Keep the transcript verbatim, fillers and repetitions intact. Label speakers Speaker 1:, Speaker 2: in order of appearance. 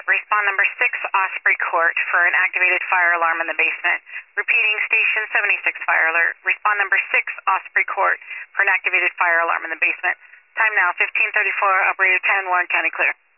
Speaker 1: Respond number six, Osprey Court, for an activated fire alarm in the basement. Repeating, station seventy-six fire alert. Respond number six, Osprey Court, for an activated fire alarm in the basement. Time now, fifteen thirty-four, operator ten, Warren County clear.